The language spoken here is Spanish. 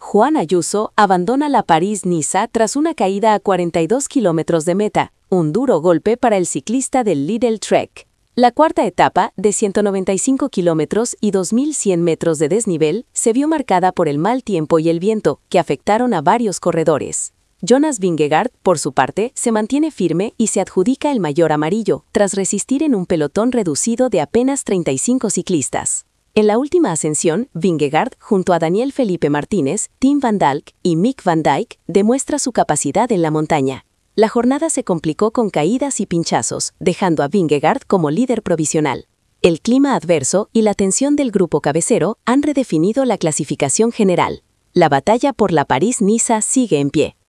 Juan Ayuso abandona la París-Niza tras una caída a 42 kilómetros de meta, un duro golpe para el ciclista del Lidl Trek. La cuarta etapa, de 195 kilómetros y 2.100 metros de desnivel, se vio marcada por el mal tiempo y el viento, que afectaron a varios corredores. Jonas Vingegaard, por su parte, se mantiene firme y se adjudica el maillot amarillo, tras resistir en un pelotón reducido de apenas 35 ciclistas. En la última ascensión, Vingegaard, junto a Daniel Felipe Martínez, Tim van Dalk y Mick van Dijk, demuestra su capacidad en la montaña. La jornada se complicó con caídas y pinchazos, dejando a Vingegaard como líder provisional. El clima adverso y la tensión del grupo cabecero han redefinido la clasificación general. La batalla por la París-Niza sigue en pie.